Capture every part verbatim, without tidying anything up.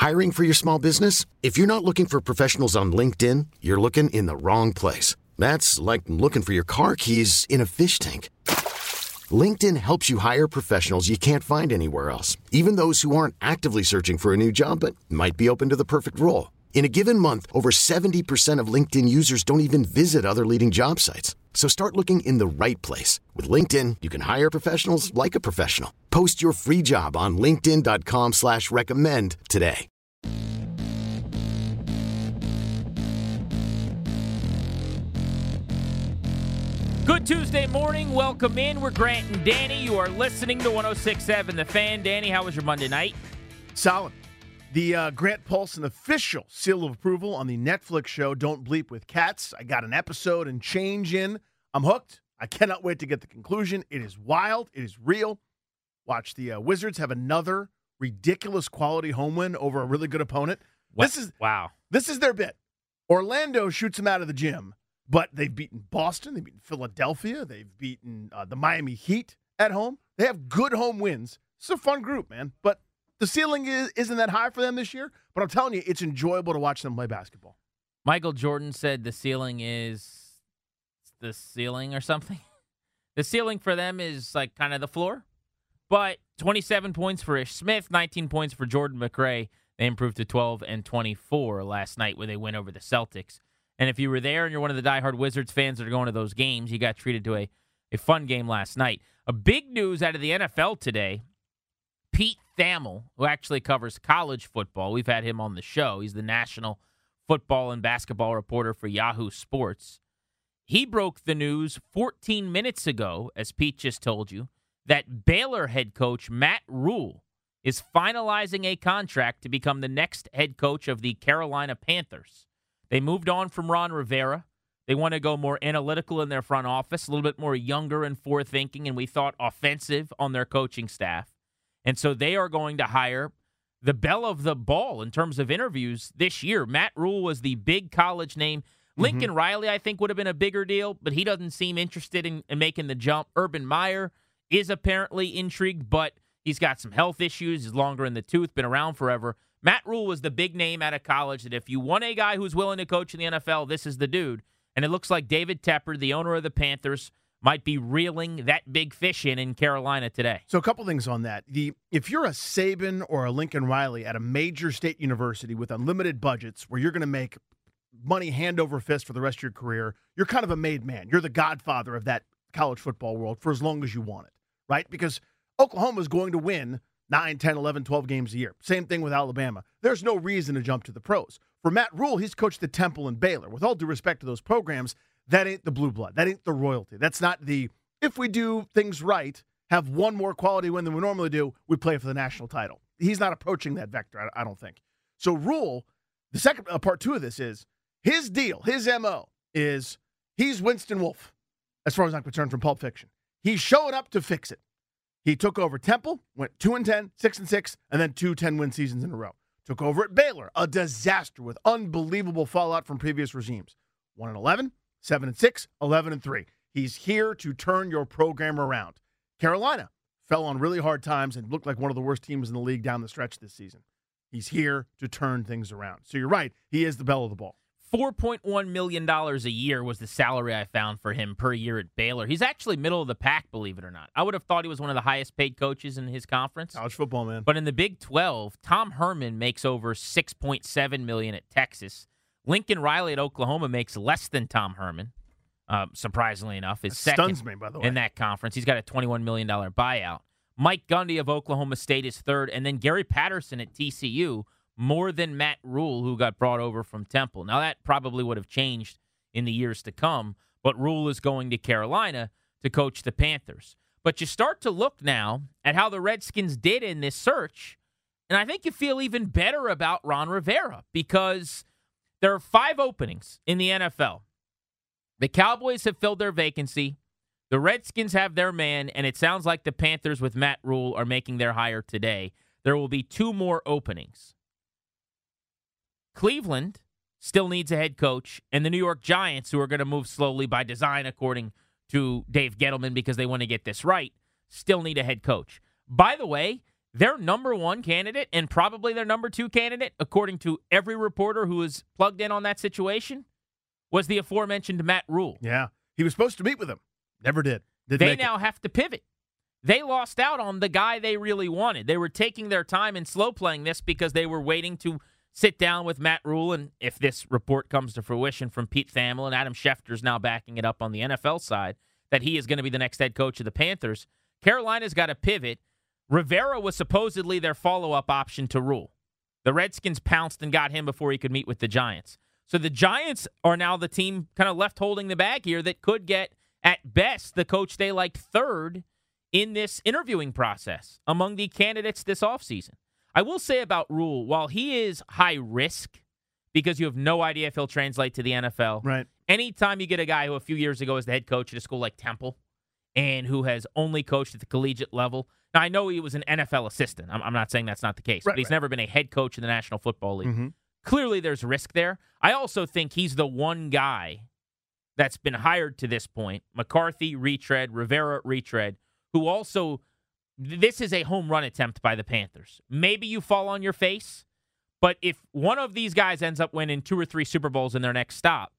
Hiring for your small business? If you're not looking for professionals on LinkedIn, you're looking in the wrong place. That's like looking for your car keys in a fish tank. LinkedIn helps you hire professionals you can't find anywhere else, even those who aren't actively searching for a new job but might be open to the perfect role. In a given month, over seventy percent of LinkedIn users don't even visit other leading job sites. So start looking in the right place. With LinkedIn, you can hire professionals like a professional. Post your free job on linkedin.com slash recommend today. Good Tuesday morning. Welcome in. We're Grant and Danny. You are listening to one oh six point seven The Fan. Danny, how was your Monday night? Solid. The uh, Grant Paulson official seal of approval on the Netflix show Don't Bleep with Cats. I got an episode and change in. I'm hooked. I cannot wait to get the conclusion. It is wild. It is real. Watch the uh, Wizards have another ridiculous quality home win over a really good opponent. What? This is wow. This is their bit. Orlando shoots them out of the gym, but they've beaten Boston. They've beaten Philadelphia. They've beaten uh, the Miami Heat at home. They have good home wins. It's a fun group, man. But the ceiling is, isn't that high for them this year, but I'm telling you, it's enjoyable to watch them play basketball. Michael Jordan said the ceiling is the ceiling or something. The ceiling for them is like kind of the floor. But twenty-seven points for Ish Smith, nineteen points for Jordan McRae. They improved to twelve and twenty-four last night where they win over the Celtics. And if you were there and you're one of the diehard Wizards fans that are going to those games, you got treated to a, a fun game last night. A big news out of the N F L today. Pete Thamel, who actually covers college football, we've had him on the show. He's the national football and basketball reporter for Yahoo Sports. He broke the news fourteen minutes ago, as Pete just told you, that Baylor head coach Matt Rhule is finalizing a contract to become the next head coach of the Carolina Panthers. They moved on from Ron Rivera. They want to go more analytical in their front office, a little bit more younger and forward-thinking, and we thought offensive on their coaching staff. And so they are going to hire the belle of the ball in terms of interviews this year. Matt Rhule was the big college name. Lincoln mm-hmm. Riley, I think, would have been a bigger deal, but he doesn't seem interested in, in making the jump. Urban Meyer is apparently intrigued, but he's got some health issues. He's longer in the tooth, been around forever. Matt Rhule was the big name out of college that if you want a guy who's willing to coach in the N F L, this is the dude. And it looks like David Tepper, the owner of the Panthers, might be reeling that big fish in in Carolina today. So a couple things on that. The if you're a Saban or a Lincoln Riley at a major state university with unlimited budgets where you're going to make money hand over fist for the rest of your career, you're kind of a made man. You're the godfather of that college football world for as long as you want it, right? Because Oklahoma is going to win nine, ten, eleven, twelve games a year. Same thing with Alabama. There's no reason to jump to the pros. For Matt Rhule, he's coached at Temple and Baylor. With all due respect to those programs, that ain't the blue blood. That ain't the royalty. That's not the, if we do things right, have one more quality win than we normally do, we play for the national title. He's not approaching that vector, I, I don't think. So Rhule, the second uh, part two of this is, his deal, his M O is he's Winston Wolfe, as far as I'm concerned, from Pulp Fiction. He's showing up to fix it. He took over Temple, went two and ten, six and six, and then two ten-win seasons in a row. Took over at Baylor, a disaster with unbelievable fallout from previous regimes. one and eleven, seven and six, eleven and three. He's here to turn your program around. Carolina fell on really hard times and looked like one of the worst teams in the league down the stretch this season. He's here to turn things around. So you're right, he is the belle of the ball. four point one million dollars a year was the salary I found for him per year at Baylor. He's actually middle of the pack, believe it or not. I would have thought he was one of the highest paid coaches in his conference. College football, man. But in the Big twelve, Tom Herman makes over six point seven million dollars at Texas. Lincoln Riley at Oklahoma makes less than Tom Herman, uh, surprisingly enough. Is that second stuns me, by the way. in that conference. He's got a twenty-one million dollars buyout. Mike Gundy of Oklahoma State is third, and then Gary Patterson at T C U, more than Matt Rhule, who got brought over from Temple. Now, that probably would have changed in the years to come, but Rhule is going to Carolina to coach the Panthers. But you start to look now at how the Redskins did in this search, and I think you feel even better about Ron Rivera because there are five openings in the N F L. The Cowboys have filled their vacancy. The Redskins have their man, and it sounds like the Panthers with Matt Rhule are making their hire today. There will be two more openings. Cleveland still needs a head coach, and the New York Giants, who are going to move slowly by design, according to Dave Gettleman, because they want to get this right, still need a head coach. By the way, their number one candidate and probably their number two candidate, according to every reporter who was plugged in on that situation, was the aforementioned Matt Rule. Yeah. He was supposed to meet with him. Never did. Didn't They make now it. have to pivot. They lost out on the guy they really wanted. They were taking their time and slow playing this because they were waiting to sit down with Matt Rule. And if this report comes to fruition from Pete Thamel, and Adam Schefter's now backing it up on the N F L side, that he is going to be the next head coach of the Panthers, Carolina's got to pivot. Rivera was supposedly their follow-up option to Rule. The Redskins pounced and got him before he could meet with the Giants. So the Giants are now the team kind of left holding the bag here that could get, at best, the coach they liked third in this interviewing process among the candidates this offseason. I will say about Rule, while he is high risk because you have no idea if he'll translate to the N F L, Right. anytime you get a guy who a few years ago was the head coach at a school like Temple and who has only coached at the collegiate level. Now, I know he was an N F L assistant. I'm, I'm not saying that's not the case, Right, but he's right. never been a head coach in the National Football League. Mm-hmm. Clearly, there's risk there. I also think he's the one guy that's been hired to this point, McCarthy, retread, Rivera, retread, who also, this is a home run attempt by the Panthers. Maybe you fall on your face, but if one of these guys ends up winning two or three Super Bowls in their next stop,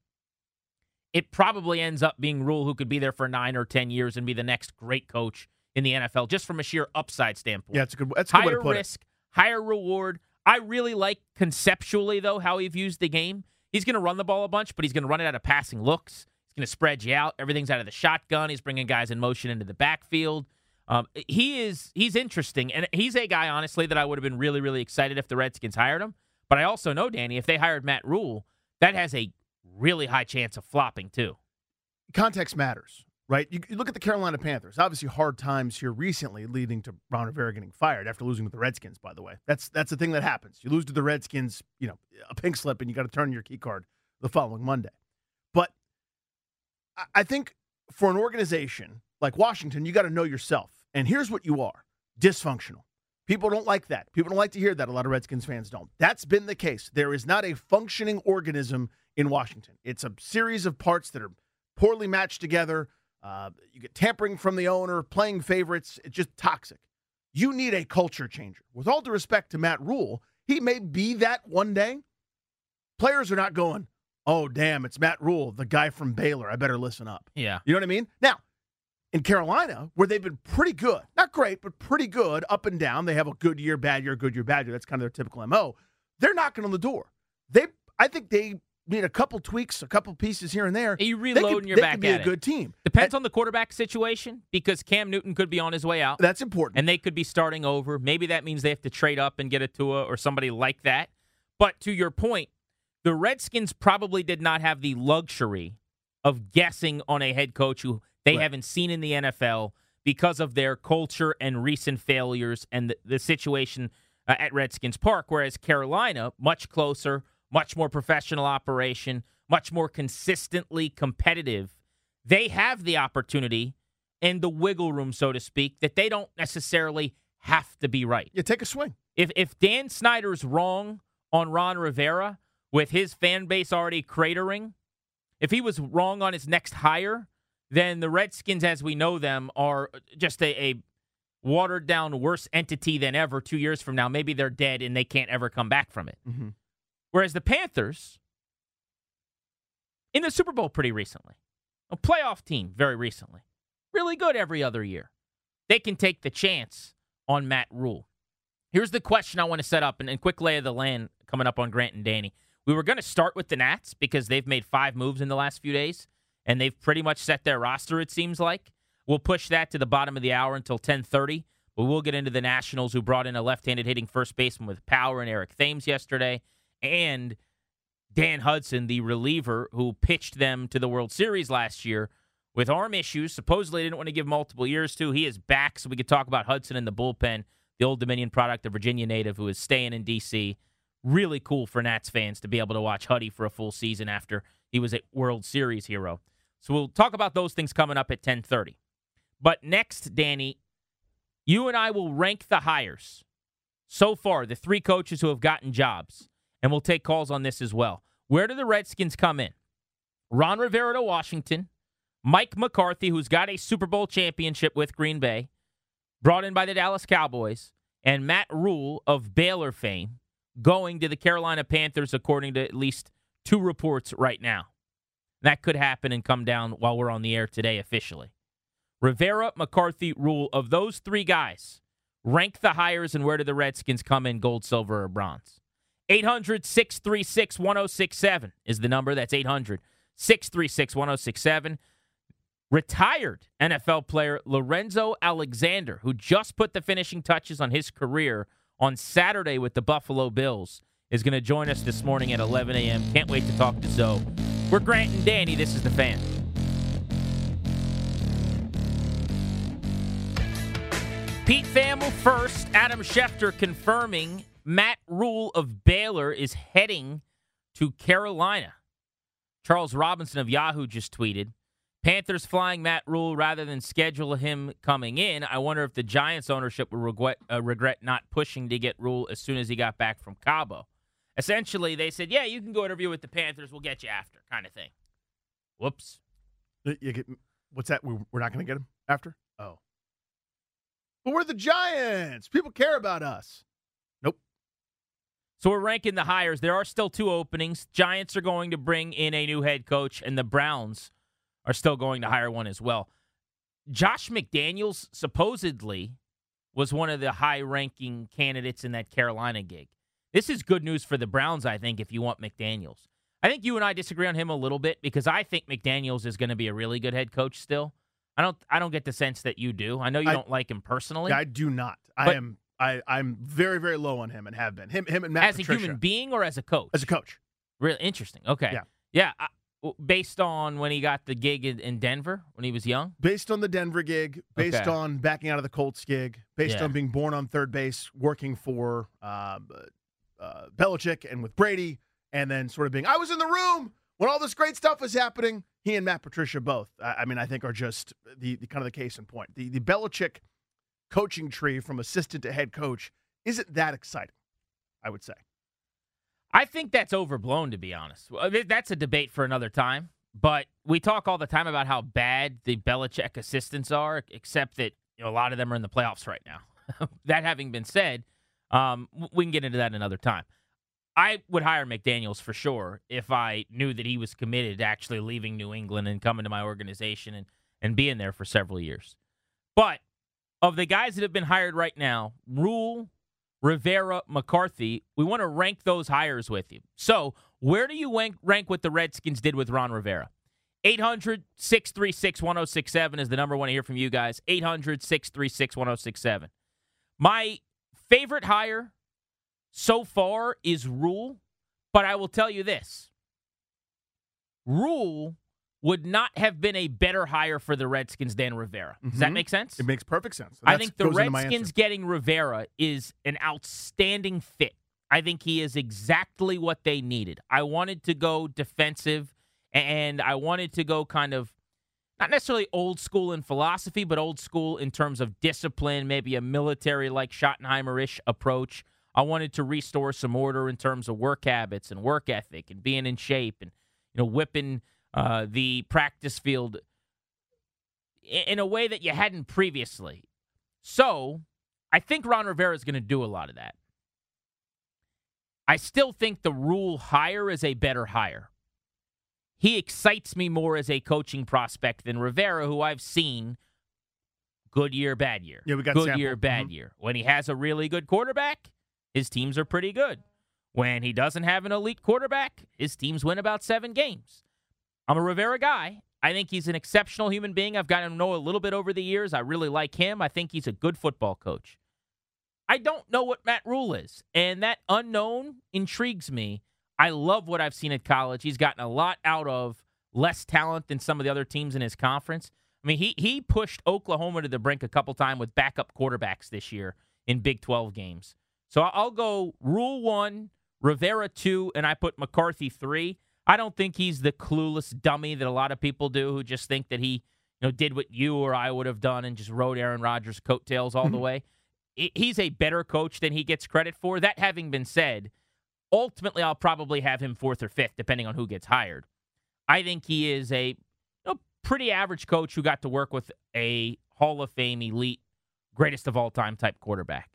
it probably ends up being Rule, who could be there for nine or ten years and be the next great coach in the N F L, just from a sheer upside standpoint. Yeah, it's a good, that's a good way Higher to put risk, higher reward. I really like conceptually, though, how he views the game. He's going to run the ball a bunch, but he's going to run it out of passing looks. He's going to spread you out. Everything's out of the shotgun. He's bringing guys in motion into the backfield. Um, he is he's interesting, and he's a guy, honestly, that I would have been really, really excited if the Redskins hired him. But I also know, Danny, if they hired Matt Rule, that has a really high chance of flopping, too. it. Context matters, right? You, you look at the Carolina Panthers. Obviously, hard times here recently leading to Ron Rivera getting fired after losing to the Redskins, by the way. That's that's the thing that happens. You lose to the Redskins, you know, a pink slip, and you got to turn your key card the following Monday. But I, I think for an organization like Washington, you got to know yourself. And here's what you are: dysfunctional. People don't like that. People don't like to hear that. A lot of Redskins fans don't. That's been the case. There is not a functioning organism in Washington. It's a series of parts that are poorly matched together. Uh, you get tampering from the owner, playing favorites. It's just toxic. You need a culture changer. With all due respect to Matt Rule, he may be that one day. Players are not going, oh, damn, it's Matt Rule, the guy from Baylor. I better listen up. Yeah. You know what I mean? Now, in Carolina, where they've been pretty good, not great, but pretty good, up and down. They have a good year, bad year, good year, bad year. That's kind of their typical M O. They're knocking on the door. They, I think they need a couple tweaks, a couple pieces here and there. You They reloading could, your they back could be at a it. good team. Depends And on the quarterback situation, because Cam Newton could be on his way out, that's important. and they could be starting over. Maybe that means they have to trade up and get a Tua or somebody like that. But to your point, the Redskins probably did not have the luxury of guessing on a head coach who they Right. haven't seen in the N F L because of their culture and recent failures and the, the situation uh, at Redskins Park. Whereas Carolina, much closer, much more professional operation, much more consistently competitive. They have the opportunity and the wiggle room, so to speak, that they don't necessarily have to be right. You take a swing. If if Dan Snyder's wrong on Ron Rivera, with his fan base already cratering, if he was wrong on his next hire, then the Redskins, as we know them, are just a, a watered-down, worse entity than ever two years from now. Maybe they're dead and they can't ever come back from it. Mm-hmm. Whereas the Panthers, in the Super Bowl pretty recently, a playoff team very recently, really good every other year. They can take the chance on Matt Rule. Here's the question I want to set up, and a quick lay of the land coming up on Grant and Danny. We were going to start with the Nats because they've made five moves in the last few days, and they've pretty much set their roster, it seems like. We'll push that to the bottom of the hour until ten thirty, but we'll get into the Nationals, who brought in a left-handed hitting first baseman with power and Eric Thames yesterday, and Dan Hudson, the reliever who pitched them to the World Series last year with arm issues. Supposedly didn't want to give multiple years to. He is back, so we could talk about Hudson in the bullpen, the Old Dominion product, the Virginia native who is staying in D C Really cool for Nats fans to be able to watch Huddy for a full season after he was a World Series hero. So we'll talk about those things coming up at ten thirty. But next, Danny, you and I will rank the hires so far, the three coaches who have gotten jobs, and we'll take calls on this as well. Where do the Redskins come in? Ron Rivera to Washington, Mike McCarthy, who's got a Super Bowl championship with Green Bay, brought in by the Dallas Cowboys, and Matt Rule of Baylor fame going to the Carolina Panthers, according to at least two reports right now. That could happen and come down while we're on the air today officially. Rivera, McCarthy, Rule, of those three guys, rank the hires and where do the Redskins come in, gold, silver, or bronze? eight hundred, six three six, one oh six seven is the number. That's eight hundred, six three six, one oh six seven. Retired N F L player Lorenzo Alexander, who just put the finishing touches on his career on Saturday with the Buffalo Bills, is going to join us this morning at eleven a.m. Can't wait to talk to Zoe. We're Grant and Danny. This is The Fan. Pete Thamel first. Adam Schefter confirming Matt Rule of Baylor is heading to Carolina. Charles Robinson of Yahoo just tweeted, Panthers flying Matt Rule rather than schedule him coming in. I wonder if the Giants ownership will regret, uh, regret not pushing to get Rule as soon as he got back from Cabo. Essentially, they said, yeah, you can go interview with the Panthers. We'll get you after, kind of thing. Whoops. You get, what's that? We're not going to get him after? Oh. But we're the Giants. People care about us. Nope. So we're ranking the hires. There are still two openings. Giants are going to bring in a new head coach, and the Browns are still going to hire one as well. Josh McDaniels supposedly was one of the high-ranking candidates in that Carolina gig. This is good news for the Browns, I think, if you want McDaniels. I think you and I disagree on him a little bit because I think McDaniels is going to be a really good head coach still. I don't I don't get the sense that you do. I know you I, don't like him personally. I do not. I am I, I'm very, very low on him and have been. Him him and Matt As Patricia. a human being or as a coach? As a coach. Really interesting. Okay. Yeah. Yeah. I, based on when he got the gig in, in Denver when he was young? Based on the Denver gig, based okay. on backing out of the Colts gig, based yeah. on being born on third base, working for uh, uh, Belichick and with Brady, and then sort of being, I was in the room when all this great stuff was happening. He and Matt Patricia both, I, I mean, I think are just the, the kind of the case in point. The, the Belichick coaching tree from assistant to head coach isn't that exciting, I would say. I think that's overblown, to be honest. That's a debate for another time. But we talk all the time about how bad the Belichick assistants are, except that you know, a lot of them are in the playoffs right now. That having been said, um, we can get into that another time. I would hire McDaniels for sure if I knew that he was committed to actually leaving New England and coming to my organization and, and being there for several years. But of the guys that have been hired right now, Rule, Rivera, McCarthy, we want to rank those hires with you. So where do you rank, rank what the Redskins did with Ron Rivera? eight hundred, six three six, one oh six seven is the number I want to hear from you guys. eight hundred, six three six, one oh six seven. My favorite hire so far is Rule, but I will tell you this. Rule would not have been a better hire for the Redskins than Rivera. Does mm-hmm. that make sense? It makes perfect sense. That's, I think the Redskins getting Rivera is an outstanding fit. I think he is exactly what they needed. I wanted to go defensive, and I wanted to go kind of, not necessarily old school in philosophy, but old school in terms of discipline, maybe a military-like Schottenheimer-ish approach. I wanted to restore some order in terms of work habits and work ethic and being in shape and, you know, whipping uh, the practice field in a way that you hadn't previously. So I think Ron Rivera is going to do a lot of that. I still think the Rule hire is a better hire. He excites me more as a coaching prospect than Rivera, who I've seen good year, bad year. Yeah, we got good sample. year, bad mm-hmm. year. When he has a really good quarterback, his teams are pretty good. When he doesn't have an elite quarterback, his teams win about seven games. I'm a Rivera guy. I think he's an exceptional human being. I've gotten to know a little bit over the years. I really like him. I think he's a good football coach. I don't know what Matt Rule is, and that unknown intrigues me. I love what I've seen at college. He's gotten a lot out of less talent than some of the other teams in his conference. I mean, he he pushed Oklahoma to the brink a couple times with backup quarterbacks this year in Big twelve games. So I'll go Rule one, Rivera two, and I put McCarthy three. I don't think he's the clueless dummy that a lot of people do who just think that he you know, did what you or I would have done and just rode Aaron Rodgers' coattails all the way. He's a better coach than he gets credit for. That having been said, ultimately I'll probably have him fourth or fifth, depending on who gets hired. I think he is a you know, pretty average coach who got to work with a Hall of Fame elite, greatest of all time type quarterback.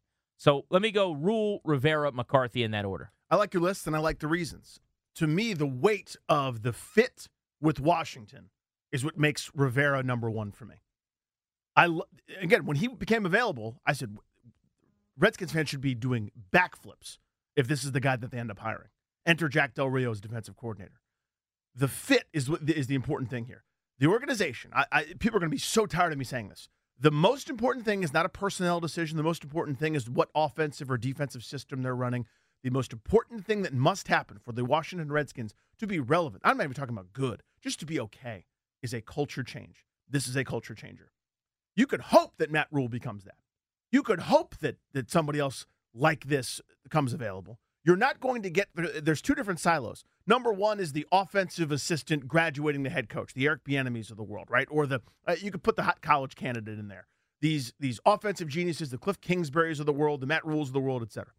So let me go Rule, Rivera, McCarthy in that order. I like your list, and I like the reasons. To me, the weight of the fit with Washington is what makes Rivera number one for me. I lo- Again, when he became available, I said Redskins fans should be doing backflips if this is the guy that they end up hiring. Enter Jack Del Rio as defensive coordinator. The fit is what is the important thing here. The organization, I, I, people are going to be so tired of me saying this. The most important thing is not a personnel decision. The most important thing is what offensive or defensive system they're running. The most important thing that must happen for the Washington Redskins to be relevant, I'm not even talking about good, just to be okay, is a culture change. This is a culture changer. You could hope that Matt Rule becomes that. You could hope that that somebody else like this comes available. You're not going to get – there's two different silos. Number one is the offensive assistant graduating the head coach, the Eric Bieniemys of the world, right? Or the uh, you could put the hot college candidate in there. These these offensive geniuses, the Cliff Kingsburys of the world, the Matt Rules of the world, et cetera.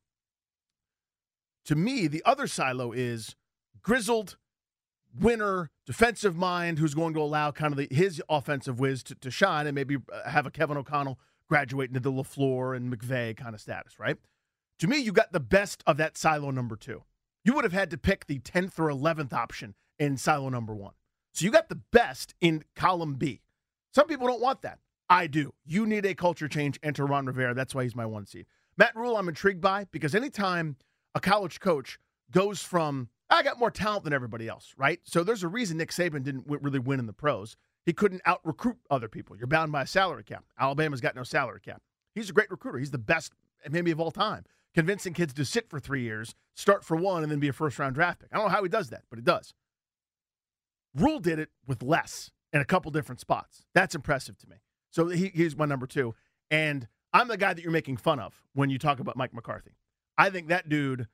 To me, the other silo is grizzled, winner, defensive mind who's going to allow kind of the, his offensive whiz to, to shine and maybe have a Kevin O'Connell graduate into the LaFleur and McVay kind of status, right? To me, you got the best of that silo number two. You would have had to pick the tenth or eleventh option in silo number one. So you got the best in column B. Some people don't want that. I do. You need a culture change. Enter Ron Rivera. That's why he's my one seed. Matt Rule, I'm intrigued by because anytime a college coach goes from, I got more talent than everybody else, right? So there's a reason Nick Saban didn't w- really win in the pros. He couldn't out-recruit other people. You're bound by a salary cap. Alabama's got no salary cap. He's a great recruiter. He's the best maybe of all time. Convincing kids to sit for three years, start for one, and then be a first-round draft pick. I don't know how he does that, but he does. Rule did it with less in a couple different spots. That's impressive to me. So he, he's my number two. And I'm the guy that you're making fun of when you talk about Mike McCarthy. I think that dude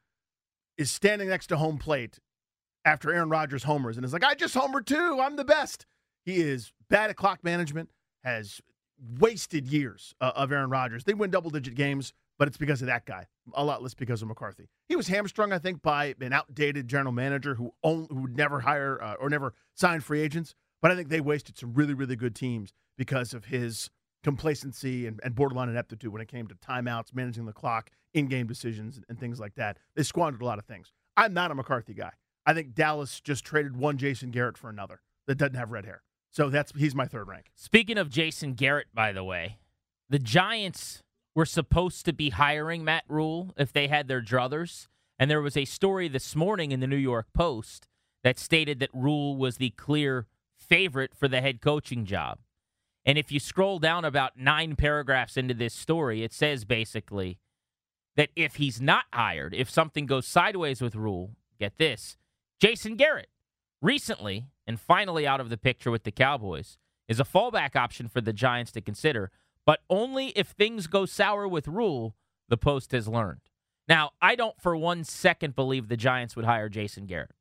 is standing next to home plate after Aaron Rodgers homers and is like, I just homered too. I'm the best. He is bad at clock management, has wasted years uh, of Aaron Rodgers. They win double-digit games, but it's because of that guy, a lot less because of McCarthy. He was hamstrung, I think, by an outdated general manager who owned, who would never hire uh, or never signed free agents. But I think they wasted some really, really good teams because of his complacency and, and borderline ineptitude when it came to timeouts, managing the clock, in-game decisions, and, and things like that. They squandered a lot of things. I'm not a McCarthy guy. I think Dallas just traded one Jason Garrett for another that doesn't have red hair. So that's he's my third rank. Speaking of Jason Garrett, by the way, the Giants were supposed to be hiring Matt Rule if they had their druthers. And there was a story this morning in the New York Post that stated that Rule was the clear favorite for the head coaching job. And if you scroll down about nine paragraphs into this story, it says basically that if he's not hired, if something goes sideways with Rule, get this, Jason Garrett, recently and finally out of the picture with the Cowboys, is a fallback option for the Giants to consider, but only if things go sour with Rule, the Post has learned. Now, I don't for one second believe the Giants would hire Jason Garrett.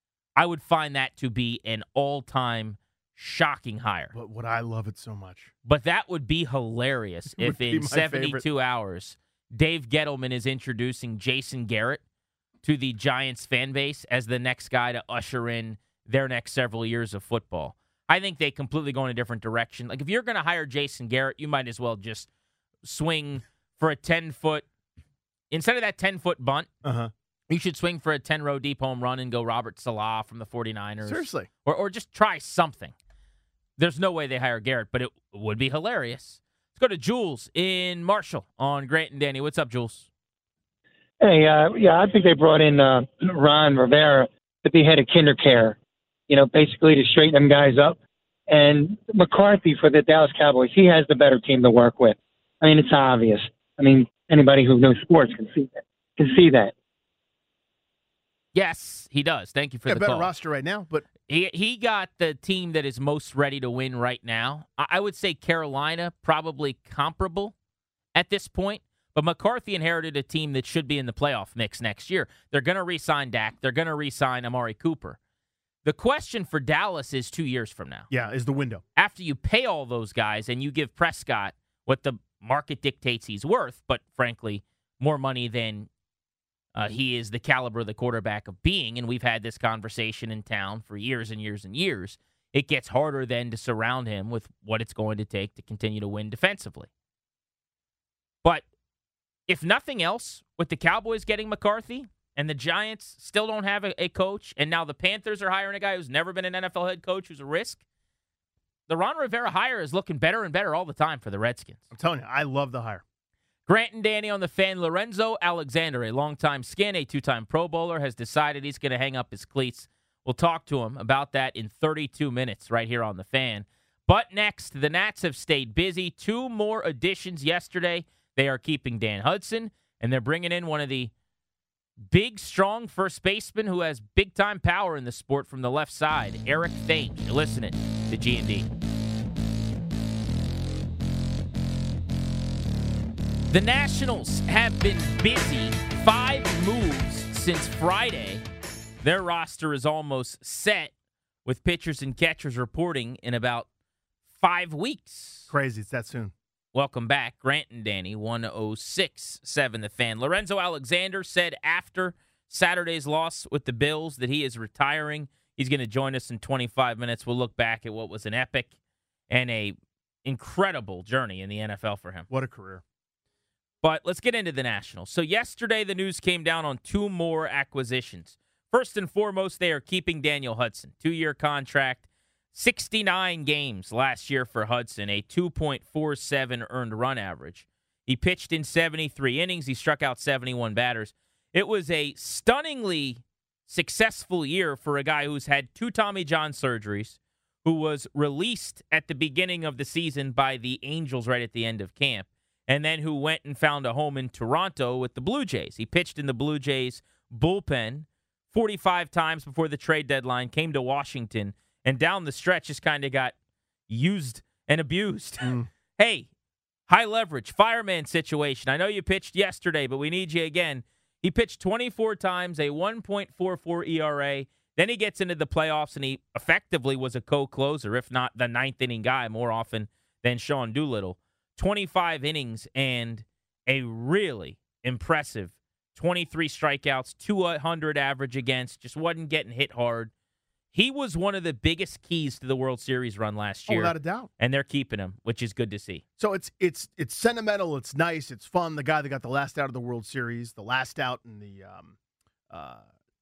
I would find that to be an all-time shocking hire. But would I love it so much? But that would be hilarious It would if be in my seventy-two favorite. hours, Dave Gettleman is introducing Jason Garrett to the Giants fan base as the next guy to usher in their next several years of football. I think they completely go in a different direction. Like, if you're going to hire Jason Garrett, you might as well just swing for a ten-foot, instead of that ten-foot bunt, Uh-huh. you should swing for a ten-row deep home run and go Robert Salah from the 49ers. Seriously. Or, or just try something. There's no way they hire Garrett, but it would be hilarious. Let's go to Jules in Marshall on Grant and Danny. What's up, Jules? Hey, uh, yeah, I think they brought in uh, Ron Rivera to be head of kinder care, you know, basically to straighten them guys up. And McCarthy for the Dallas Cowboys, he has the better team to work with. I mean, it's obvious. I mean, anybody who knows sports can see that. Can see that. Yes, he does. Thank you for Yeah, the better call. roster right now, but He he got the team that is most ready to win right now. I, I would say Carolina, probably comparable at this point. But McCarthy inherited a team that should be in the playoff mix next year. They're going to re-sign Dak. They're going to re-sign Amari Cooper. The question for Dallas is two years from now. yeah, is the window. After you pay all those guys and you give Prescott what the market dictates he's worth, but frankly, more money than uh, he is the caliber of the quarterback of being, and we've had this conversation in town for years and years and years, it gets harder then to surround him with what it's going to take to continue to win defensively. But if nothing else, with the Cowboys getting McCarthy and the Giants still don't have a, a coach, and now the Panthers are hiring a guy who's never been an N F L head coach who's a risk, the Ron Rivera hire is looking better and better all the time for the Redskins. I'm telling you, I love the hire. Grant and Danny on the fan. Lorenzo Alexander, a longtime skin, a two-time Pro Bowler, has decided he's going to hang up his cleats. We'll talk to him about that in thirty-two minutes right here on the fan. But next, the Nats have stayed busy. Two more additions yesterday. They are keeping Dan Hudson, and they're bringing in one of the big, strong first basemen who has big-time power in the sport from the left side, Eric Thames. You're listening to G and D. The Nationals have been busy. Five moves since Friday. Their roster is almost set, with pitchers and catchers reporting in about five weeks. Crazy, it's that soon. Welcome back, Grant and Danny, one oh six point seven The Fan. Lorenzo Alexander said after Saturday's loss with the Bills that he is retiring. He's going to join us in twenty-five minutes. We'll look back at what was an epic and a incredible journey in the N F L for him. What a career. But let's get into the Nationals. So yesterday the news came down on two more acquisitions. First and foremost, they are keeping Daniel Hudson. Two-year contract, sixty-nine games last year for Hudson, a two point four seven earned run average. He pitched in seventy-three innings. He struck out seventy-one batters. It was a stunningly successful year for a guy who's had two Tommy John surgeries, who was released at the beginning of the season by the Angels right at the end of camp, and then who went and found a home in Toronto with the Blue Jays. He pitched in the Blue Jays bullpen forty-five times before the trade deadline, came to Washington, and down the stretch just kind of got used and abused. Mm. Hey, high leverage, fireman situation. I know you pitched yesterday, but we need you again. He pitched twenty-four times, a one point four four E R A. Then he gets into the playoffs, and he effectively was a co-closer, if not the ninth inning guy more often than Sean Doolittle. twenty-five innings and a really impressive twenty-three strikeouts, two hundred average against, just wasn't getting hit hard. He was one of the biggest keys to the World Series run last year. Oh, without a doubt. And they're keeping him, which is good to see. So it's it's it's sentimental, it's nice, it's fun. The guy that got the last out of the World Series, the last out in the um, uh,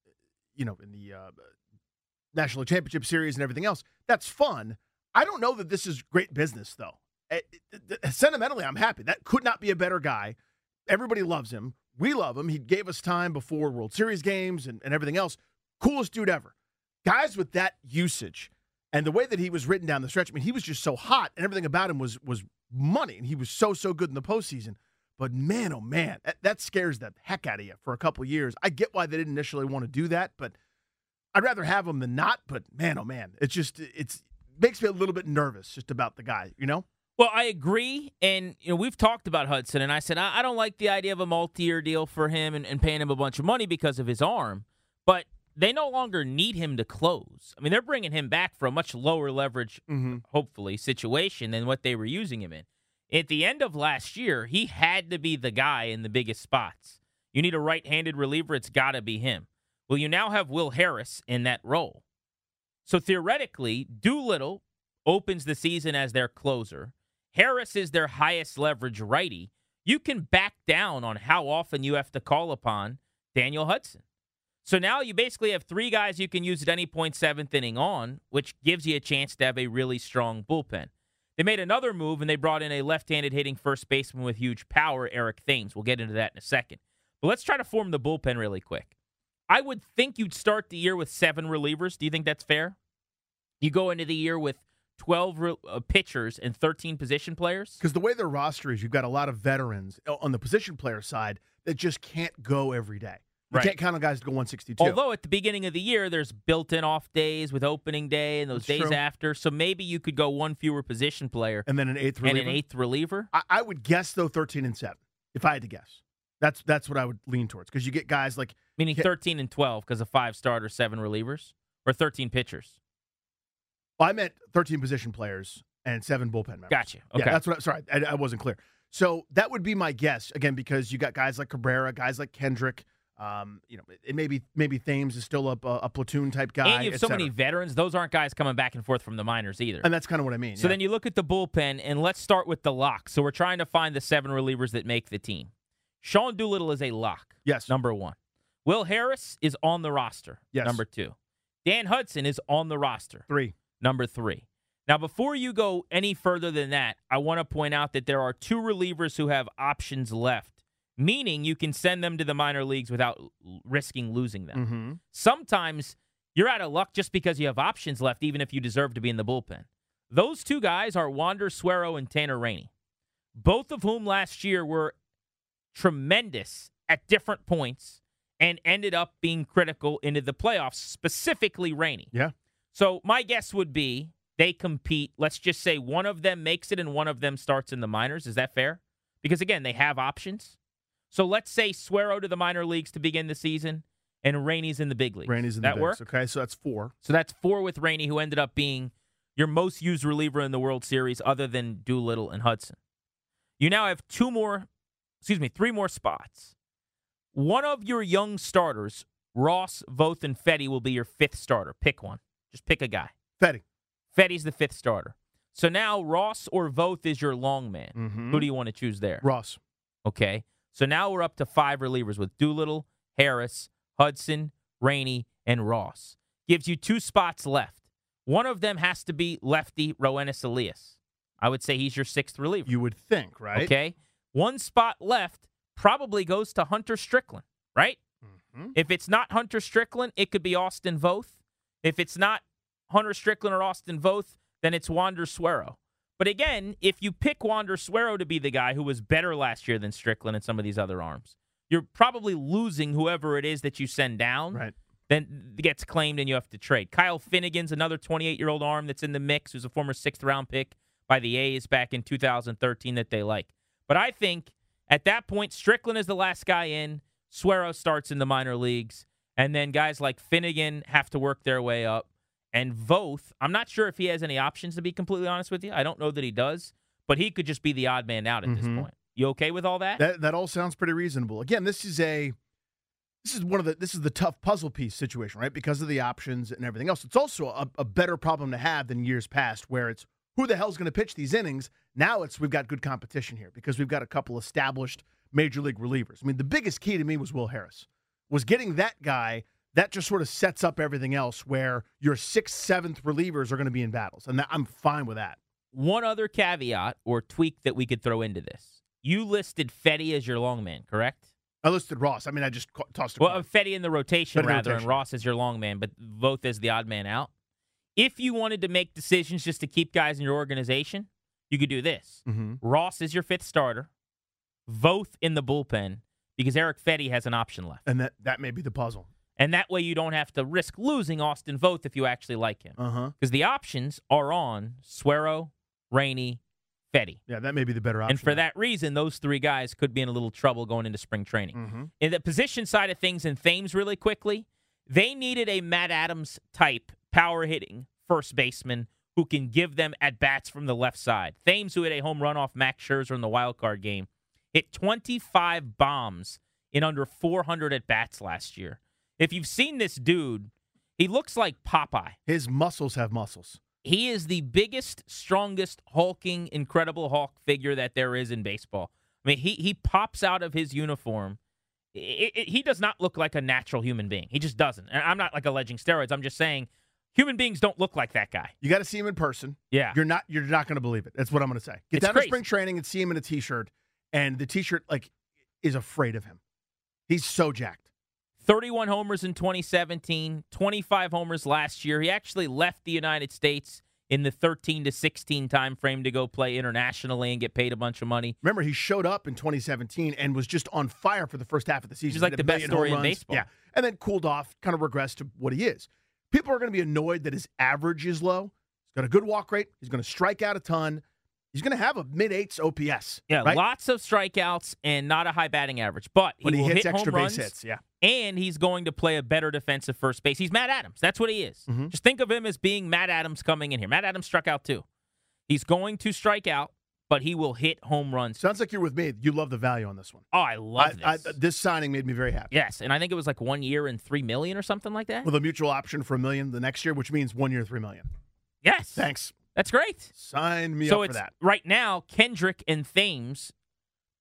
you know, in the uh, National Championship Series and everything else. That's fun. I don't know that this is great business, though. It, it, it, sentimentally, I'm happy. That could not be a better guy. Everybody loves him. We love him. He gave us time before World Series games and, and everything else. Coolest dude ever. Guys with that usage and the way that he was written down the stretch, I mean, he was just so hot, and everything about him was was money, and he was so, so good in the postseason. But man, oh man, that, that scares the heck out of you for a couple of years. I get why they didn't initially want to do that, but I'd rather have him than not. But man, oh man, it's just it's makes me a little bit nervous just about the guy, you know? Well, I agree, and you know we've talked about Hudson, and I said I, I don't like the idea of a multi-year deal for him and, and paying him a bunch of money because of his arm, but they no longer need him to close. I mean, they're bringing him back for a much lower leverage, mm-hmm. hopefully, situation than what they were using him in. At the end of last year, he had to be the guy in the biggest spots. You need a right-handed reliever, it's got to be him. Well, you now have Will Harris in that role. So theoretically, Doolittle opens the season as their closer. Harris is their highest leverage righty. You can back down on how often you have to call upon Daniel Hudson. So now you basically have three guys you can use at any point seventh inning on, which gives you a chance to have a really strong bullpen. They made another move, and they brought in a left-handed hitting first baseman with huge power, Eric Thames. We'll get into that in a second. But let's try to form the bullpen really quick. I would think you'd start the year with seven relievers. Do you think that's fair? You go into the year with twelve re- uh, pitchers and thirteen position players? Because the way their roster is, you've got a lot of veterans on the position player side that just can't go every day. You right. can't count on guys to go one sixty-two. Although at the beginning of the year, there's built-in off days with opening day and those That's days true. after. So maybe you could go one fewer position player and then an eighth reliever. And an eighth reliever. I, I would guess, though, thirteen and seven, if I had to guess. That's that's what I would lean towards, because you get guys like... Meaning thirteen and twelve because of five starters, seven relievers? Or thirteen pitchers? Well, I meant thirteen position players and seven bullpen members. Gotcha. Okay. Yeah, that's what I, sorry, I, I wasn't clear. So that would be my guess, again, because you got guys like Cabrera, guys like Kendrick. Um, you know, it maybe maybe Thames is still a, a platoon type guy. And you have so many veterans; those aren't guys coming back and forth from the minors either. And that's kind of what I mean. So yeah. then you look at the bullpen, and let's start with the lock. So we're trying to find the seven relievers that make the team. Sean Doolittle is a lock. Yes. Number one. Will Harris is on the roster. Yes. Number two. Dan Hudson is on the roster. Three. Number three. Now, before you go any further than that, I want to point out that there are two relievers who have options left, meaning you can send them to the minor leagues without l- risking losing them. Mm-hmm. Sometimes you're out of luck just because you have options left, even if you deserve to be in the bullpen. Those two guys are Wander Suero and Tanner Rainey, both of whom last year were tremendous at different points and ended up being critical into the playoffs, specifically Rainey. Yeah. So my guess would be they compete. Let's just say one of them makes it and one of them starts in the minors. Is that fair? Because, again, they have options. So let's say Suero to the minor leagues to begin the season and Rainey's in the big leagues. Rainey's in that the work? bigs. Okay, so that's four. So that's four with Rainey, who ended up being your most used reliever in the World Series other than Doolittle and Hudson. You now have two more, excuse me, three more spots. One of your young starters, Ross, Voth, and Fetty, will be your fifth starter. Pick one. Just pick a guy. Fetty. Fetty's the fifth starter. So now Ross or Voth is your long man. Mm-hmm. Who do you want to choose there? Ross. Okay. So now we're up to five relievers with Doolittle, Harris, Hudson, Rainey, and Ross. Gives you two spots left. One of them has to be lefty Roenis Elias. I would say he's your sixth reliever. You would think, right? Okay. One spot left probably goes to Hunter Strickland, right? Mm-hmm. If it's not Hunter Strickland, it could be Austin Voth. If it's not Hunter Strickland or Austin Voth, then it's Wander Suero. But again, if you pick Wander Suero to be the guy who was better last year than Strickland and some of these other arms, you're probably losing whoever it is that you send down. Right. Then gets claimed and you have to trade. Kyle Finnegan's another twenty-eight-year-old arm that's in the mix, who's a former sixth-round pick by the A's back in two thousand thirteen that they like. But I think at that point, Strickland is the last guy in. Suero starts in the minor leagues. And then guys like Finnegan have to work their way up. And Voth, I'm not sure if he has any options, to be completely honest with you. I don't know that he does. But he could just be the odd man out at Mm-hmm. this point. You okay with all that? That that all sounds pretty reasonable. Again, this is a this is one of the this is the tough puzzle piece situation, right? Because of the options and everything else. It's also a, a better problem to have than years past, where it's who the hell's going to pitch these innings. Now it's we've got good competition here because we've got a couple established major league relievers. I mean, the biggest key to me was Will Harris, was getting that guy. That just sort of sets up everything else where your sixth, seventh relievers are going to be in battles, and that, I'm fine with that. One other caveat or tweak that we could throw into this. You listed Fetty as your long man, correct? I listed Ross. I mean, I just ca- tossed a Well, coin. uh, Fetty in the rotation, Fetty in the rather, rotation. and Ross as your long man, but Voth as the odd man out. If you wanted to make decisions just to keep guys in your organization, you could do this. Mm-hmm. Ross is your fifth starter, Voth in the bullpen, because Eric Fetty has an option left. And that, that may be the puzzle. And that way you don't have to risk losing Austin Voth if you actually like him. Uh-huh. Because the options are on Suero, Rainey, Fetty. Yeah, that may be the better option. And for that reason, those three guys could be in a little trouble going into spring training. Mm-hmm. In the position side of things and Thames really quickly, they needed a Matt Adams type power hitting first baseman who can give them at-bats from the left side. Thames, who hit a home run off Max Scherzer in the wild card game, hit twenty-five bombs in under four hundred at-bats last year. If you've seen this dude, he looks like Popeye. His muscles have muscles. He is the biggest, strongest, hulking, incredible Hulk figure that there is in baseball. I mean, he he pops out of his uniform. It, it, he does not look like a natural human being. He just doesn't. And I'm not like alleging steroids. I'm just saying human beings don't look like that guy. You got to see him in person. Yeah. You're not you're not going to believe it. That's what I'm going to say. Get It's down crazy. to spring training and see him in a t-shirt, and the t-shirt like is afraid of him. He's so jacked. thirty-one homers in twenty seventeen, twenty-five homers last year. He actually left the United States in the thirteen to sixteen time frame to go play internationally and get paid a bunch of money. Remember, he showed up in twenty seventeen and was just on fire for the first half of the season. He's like Hit a the best million story home in runs. baseball. Yeah, and then cooled off, kind of regressed to what he is. People are going to be annoyed that his average is low. He's got a good walk rate. He's going to strike out a ton. He's going to have a mid-eights O P S. Yeah, right? lots of strikeouts and not a high batting average, but he, But he will hits hit extra home base runs, hits. Yeah. and he's going to play a better defensive first base. He's Matt Adams. That's what he is. Mhm. Just think of him as being Matt Adams coming in here. Matt Adams struck out too. He's going to strike out, but he will hit home runs. Sounds like you're with me. You love the value on this one. Oh, I love I, this. I, this signing made me very happy. Yes, and I think it was like one year and three million or something like that. With a mutual option for a million the next year, which means one year, three million. Yes, Thanks. that's great. Sign me so up it's for that. right now Kendrick and Thames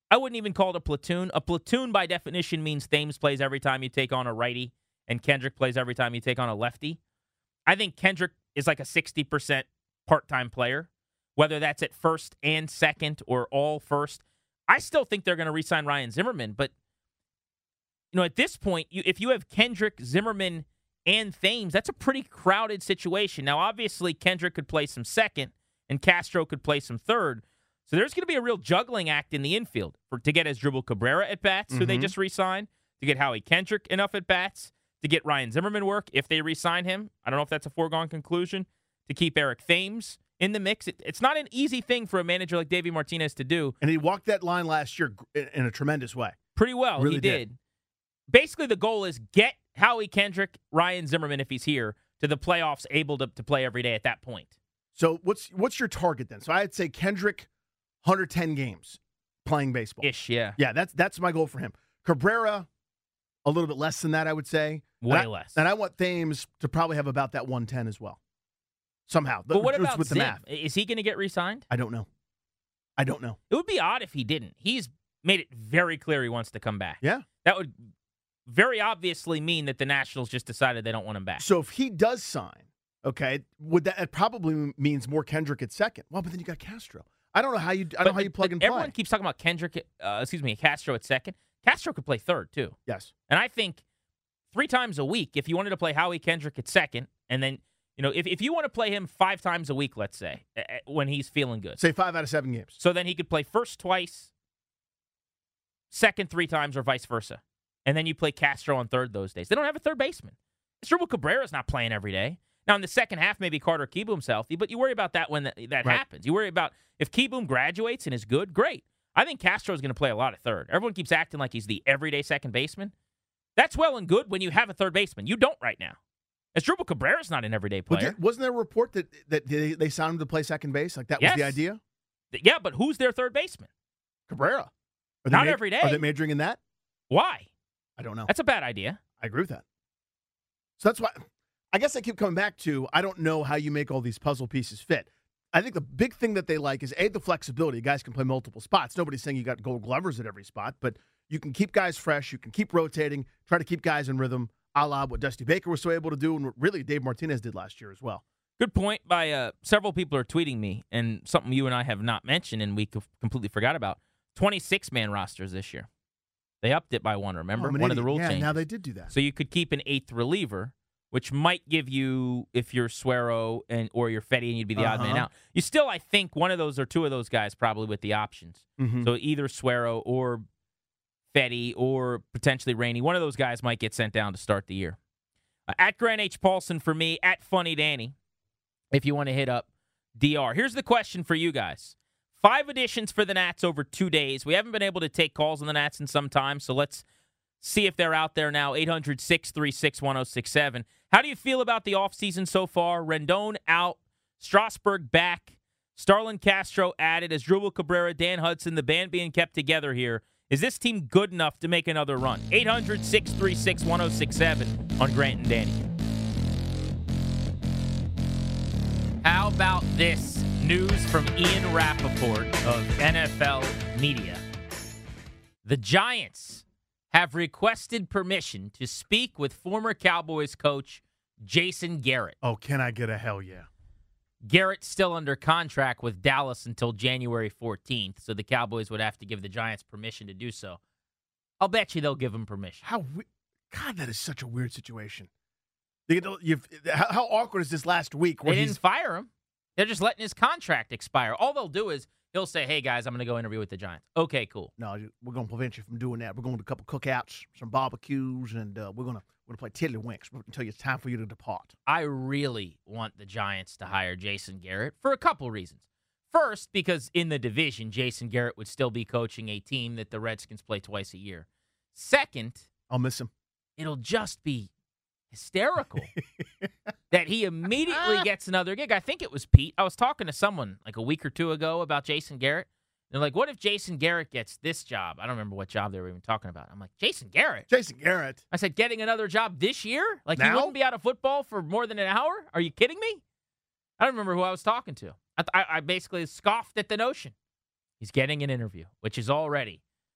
I wouldn't even call it a platoon. A platoon, by definition, means Thames plays every time you take on a righty, and Kendrick plays every time you take on a lefty. I think Kendrick is like a sixty percent part-time player, whether that's at first and second or all first. I still think they're going to re-sign Ryan Zimmerman, but you know, at this point, you, if you have Kendrick, Zimmerman, and Thames, that's a pretty crowded situation. Now, obviously, Kendrick could play some second, and Castro could play some third. So there's going to be a real juggling act in the infield for to get Asdrubal Cabrera at bats, mm-hmm. who they just re-signed, to get Howie Kendrick enough at bats, to get Ryan Zimmerman work if they re-sign him. I don't know if that's a foregone conclusion. To keep Eric Thames in the mix. It, it's not an easy thing for a manager like Davey Martinez to do. And he walked that line last year in a tremendous way. Pretty well, really he did. did. Basically, the goal is get Howie Kendrick, Ryan Zimmerman, if he's here, to the playoffs, able to, to play every day at that point. So what's what's your target then? So I'd say Kendrick, one hundred ten games playing baseball. Ish, yeah. Yeah, that's that's my goal for him. Cabrera, a little bit less than that, I would say. Way and I, less. And I want Thames to probably have about that one ten as well. Somehow. But what Just about with Zim? the math. Is he going to get re-signed? I don't know. I don't know. It would be odd if he didn't. He's made it very clear he wants to come back. Yeah. That would very obviously mean that the Nationals just decided they don't want him back. So if he does sign, okay, would that it probably means more Kendrick at second? Well, but then you got Castro. I don't know how you I don't but, know how you plug but and everyone play. keeps talking about Kendrick, uh, excuse me, Castro at second. Castro could play third too. Yes. And I think three times a week, if you wanted to play Howie Kendrick at second, and then, you know, if, if you want to play him five times a week, let's say, when he's feeling good. Say five out of seven games. So then he could play first twice, second three times, or vice versa. And then you play Castro on third those days. They don't have a third baseman. Asdrubal Cabrera's not playing every day. Now, in the second half, maybe Carter Kieboom's healthy, but you worry about that when that, that Right. happens. You worry about if Kieboom graduates and is good, great. I think Castro's going to play a lot of third. Everyone keeps acting like he's the everyday second baseman. That's well and good when you have a third baseman. You don't right now. Asdrubal Cabrera's not an everyday But player. did- wasn't there a report that, that they, they signed him to play second base? Like that was Yes. the idea? Yeah, but who's their third baseman? Cabrera. Are they Not ma- every day. Are they majoring in that? Why? I don't know. That's a bad idea. I agree with that. So that's why I guess I keep coming back to I don't know how you make all these puzzle pieces fit. I think the big thing that they like is, A, the flexibility. Guys can play multiple spots. Nobody's saying you got gold glovers at every spot, but you can keep guys fresh. You can keep rotating, try to keep guys in rhythm, a la what Dusty Baker was so able to do and what really Dave Martinez did last year as well. Good point by uh, several people are tweeting me, and something you and I have not mentioned and we co- completely forgot about. twenty-six man rosters this year. They upped it by one, remember? Oh, I'm an one idiot. of the rule yeah, changes. now they did do that. So you could keep an eighth reliever, which might give you, if you're Suero and or you're Fetty and you'd be the odd man Uh-huh. out. You still, I think, one of those or two of those guys probably with the options. Mhm. So either Suero or Fetty or potentially Rainey. One of those guys might get sent down to start the year. Uh, at Grant H. Paulson for me, at Funny Danny, if you want to hit up D R. Here's the question for you guys. Five additions for the Nats over two days. We haven't been able to take calls on the Nats in some time, so let's see if they're out there now. eight hundred, six three six, one oh six seven. How do you feel about the offseason so far? Rendon out, Strasburg back, Starlin Castro added, Asdrubal Cabrera, Dan Hudson, the band being kept together here. Is this team good enough to make another run? eight hundred, six three six, one oh six seven on Grant and Danny. How about this news from Ian Rappaport of N F L Media? The Giants have requested permission to speak with former Cowboys coach Jason Garrett. Oh, can I get a hell yeah? Garrett's still under contract with Dallas until January fourteenth, so the Cowboys would have to give the Giants permission to do so. I'll bet you they'll give him permission. How we- God, that is such a weird situation. You know, you've, how, how awkward is this last week? Where They he's didn't fire him. They're just letting his contract expire. All they'll do is he'll say, hey, guys, I'm going to go interview with the Giants. Okay, cool. No, we're going to prevent you from doing that. We're going to do a couple cookouts, some barbecues, and uh, we're going to we're going to play tiddlywinks until it's time for you to depart. I really want the Giants to hire Jason Garrett for a couple reasons. First, because in the division, Jason Garrett would still be coaching a team that the Redskins play twice a year. Second, I'll miss him. it'll just be hysterical that he immediately gets another gig. I think it was Pete. I was talking to someone like a week or two ago about Jason Garrett. They're like, what if Jason Garrett gets this job? I don't remember what job they were even talking about. I'm like, Jason Garrett? Jason Garrett. I said, getting another job this year? Like, he Now? wouldn't be out of football for more than an hour? Are you kidding me? I don't remember who I was talking to. I, th- I, I basically scoffed at the notion. He's getting an interview, which is already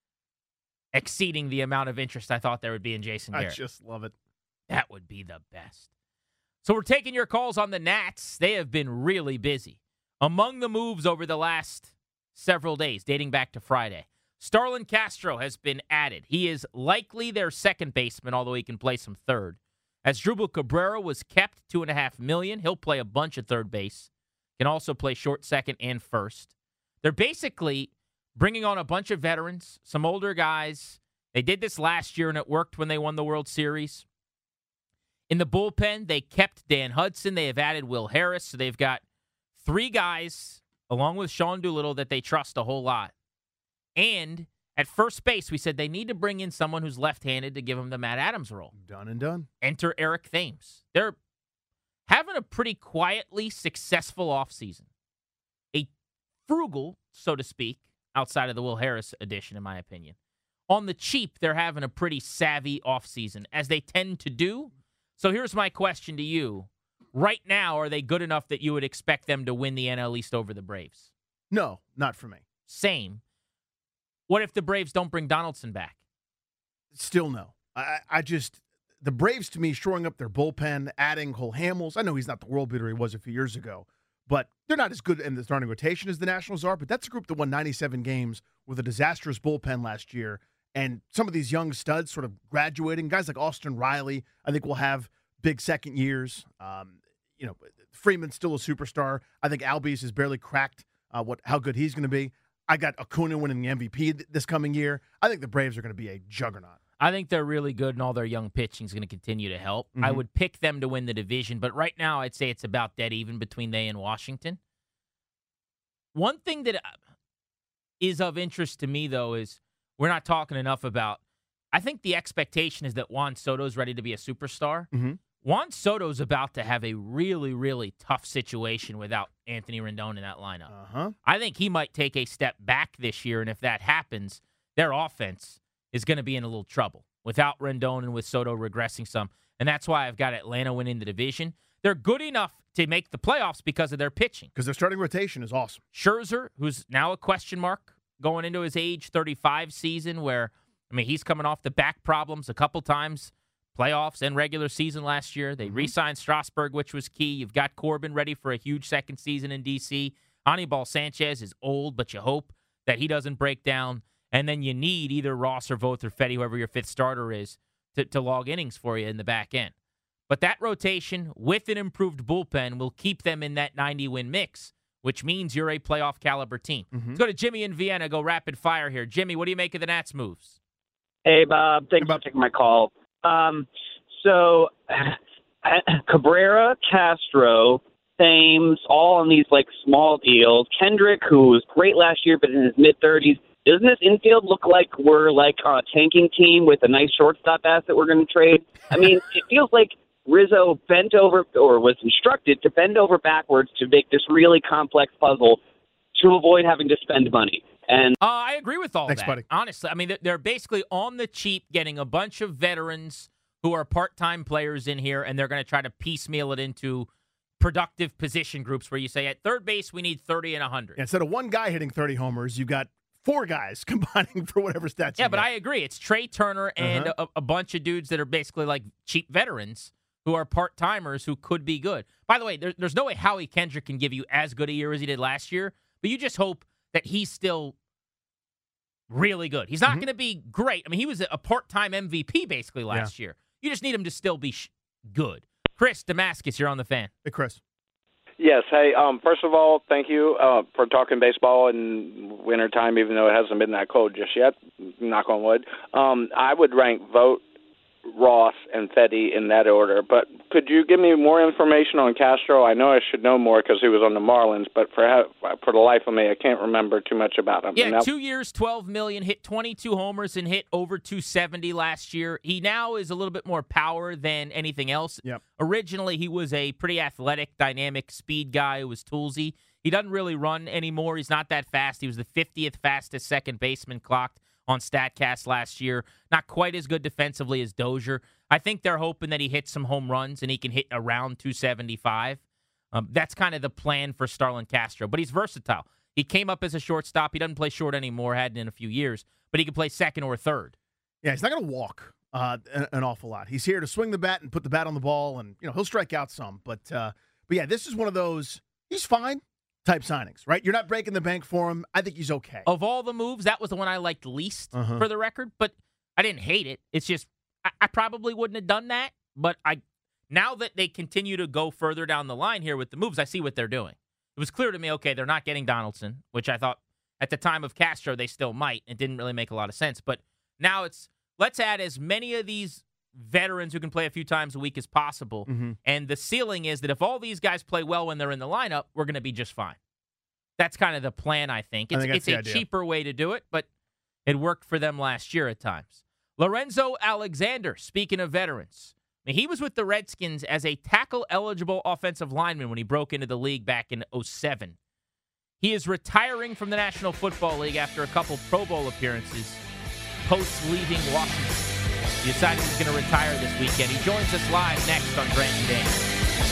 exceeding the amount of interest I thought there would be in Jason Garrett. I just love it. That would be the best. So we're taking your calls on the Nats. They have been really busy. Among the moves over the last several days, dating back to Friday, Starlin Castro has been added. He is likely their second baseman, although he can play some third. Asdrubal Cabrera was kept two and a half million. He'll play a bunch of third base. Can also play short, second, and first. They're basically bringing on a bunch of veterans, some older guys. They did this last year, and it worked when they won the World Series. In the bullpen, they kept Dan Hudson. They have added Will Harris. So they've got three guys, along with Sean Doolittle, that they trust a whole lot. And at first base, we said they need to bring in someone who's left-handed to give them the Matt Adams role. Done and done. Enter Eric Thames. They're having a pretty quietly successful offseason. A frugal, so to speak, outside of the Will Harris edition, in my opinion. On the cheap, they're having a pretty savvy offseason, as they tend to do. So here's my question to you. Right now, are they good enough that you would expect them to win the N L East over the Braves? No, not for me. Same. What if the Braves don't bring Donaldson back? Still no. I, I just, the Braves to me, shoring up their bullpen, adding Cole Hamels. I know he's not the world beater he was a few years ago, but they're not as good in the starting rotation as the Nationals are. But that's a group that won ninety-seven games with a disastrous bullpen last year. And some of these young studs sort of graduating, guys like Austin Riley, I think will have big second years. Um, you know, Freeman's still a superstar. I think Albies has barely cracked uh, what how good he's going to be. I got Acuna winning the M V P th- this coming year. I think the Braves are going to be a juggernaut. I think they're really good, and all their young pitching is going to continue to help. Mm-hmm. I would pick them to win the division, but right now I'd say it's about dead even between they and Washington. One thing that is of interest to me, though, is we're not talking enough about, I think the expectation is that Juan Soto's ready to be a superstar. Mm-hmm. Juan Soto's about to have a really, really tough situation without Anthony Rendon in that lineup. Uh-huh. I think he might take a step back this year, and if that happens, their offense is going to be in a little trouble without Rendon and with Soto regressing some. And that's why I've got Atlanta winning the division. They're good enough to make the playoffs because of their pitching. Because their starting rotation is awesome. Scherzer, who's now a question mark going into his age thirty-five season, where, I mean, he's coming off the back problems a couple times, playoffs and regular season last year. They mm-hmm. re-signed Strasburg, which was key. You've got Corbin ready for a huge second season in D C. Anibal Sanchez is old, but you hope that he doesn't break down. And then you need either Ross or Voth or Fetty, whoever your fifth starter is, to, to log innings for you in the back end. But that rotation with an improved bullpen will keep them in that ninety-win mix, which means you're a playoff caliber team. Mm-hmm. Let's go to Jimmy in Vienna, go rapid fire here. Jimmy, what do you make of the Nats moves? Hey, Bob. Thanks for taking my call. Um, so Cabrera, Castro, Thames, all on these like small deals. Kendrick, who was great last year, but in his mid-thirties. Doesn't this infield look like we're like a tanking team with a nice shortstop asset we're going to trade? I mean, it feels like Rizzo bent over or was instructed to bend over backwards to make this really complex puzzle to avoid having to spend money. And uh, I agree with all Thanks, that. Buddy. Honestly, I mean, they're basically on the cheap getting a bunch of veterans who are part-time players in here, and they're going to try to piecemeal it into productive position groups where you say, at third base, we need thirty and one hundred. Yeah, instead of one guy hitting thirty homers, you've got four guys combining for whatever stats. Yeah, you but get. I agree. It's Trey Turner and uh-huh. a, a bunch of dudes that are basically like cheap veterans who are part-timers who could be good. By the way, there, there's no way Howie Kendrick can give you as good a year as he did last year, but you just hope that he's still really good. He's not mm-hmm. going to be great. I mean, he was a part-time M V P basically last yeah. year. You just need him to still be sh- good. Chris Damascus, you're on the Fan. Hey, Chris. Yes. Hey, um, first of all, thank you uh, for talking baseball in wintertime, even though it hasn't been that cold just yet. Knock on wood. Um, I would rank Vogt, Ross, and Fetty in that order. But could you give me more information on Castro? I know I should know more because he was on the Marlins, but for for the life of me, I can't remember too much about him. Yeah, now, two years, twelve million dollars, hit twenty-two homers and hit over two seventy last year. He now is a little bit more power than anything else. Yep. Originally, he was a pretty athletic, dynamic speed guy who was toolsy. He doesn't really run anymore. He's not that fast. He was the fiftieth fastest second baseman clocked on StatCast last year. Not quite as good defensively as Dozier. I think they're hoping that he hits some home runs and he can hit around two seventy-five. Um, that's kind of the plan for Starlin Castro. But he's versatile. He came up as a shortstop. He doesn't play short anymore, hadn't in a few years, but he can play second or third. Yeah, he's not going to walk uh, an, an awful lot. He's here to swing the bat and put the bat on the ball, and you know he'll strike out some. But uh, but yeah, this is one of those he's fine type signings, right? You're not breaking the bank for him. I think he's okay. Of all the moves, that was the one I liked least Uh-huh. for the record, but I didn't hate it. It's just I, I probably wouldn't have done that, but I now that they continue to go further down the line here with the moves, I see what they're doing. It was clear to me, okay, they're not getting Donaldson, which I thought at the time of Castro they still might. It didn't really make a lot of sense, but now it's let's add as many of these veterans who can play a few times a week as possible. Mm-hmm. And the ceiling is that if all these guys play well when they're in the lineup, we're going to be just fine. That's kind of the plan, I think. It's, I think it's that's a the idea. cheaper way to do it, but it worked for them last year at times. Lorenzo Alexander, speaking of veterans, I mean, he was with the Redskins as a tackle-eligible offensive lineman when he broke into the league back in oh seven. He is retiring from the National Football League after a couple Pro Bowl appearances post-leaving Washington. He decided he's going to retire this weekend. He joins us live next on Grant and Dan.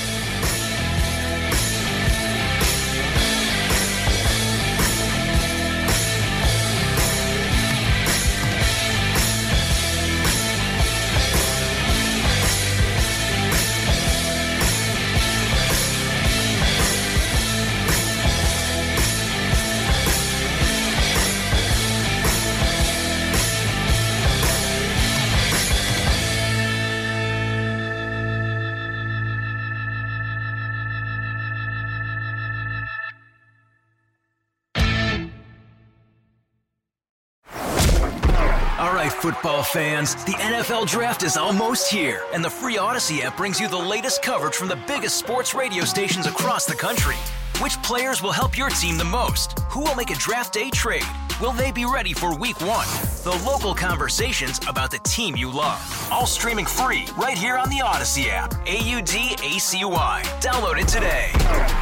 Football fans, the N F L Draft is almost here, and the free Odyssey app brings you the latest coverage from the biggest sports radio stations across the country. Which players will help your team the most? Who will make a draft day trade? Will they be ready for week one? The local conversations about the team you love. All streaming free right here on the Odyssey app. A U D A C Y. Download it today.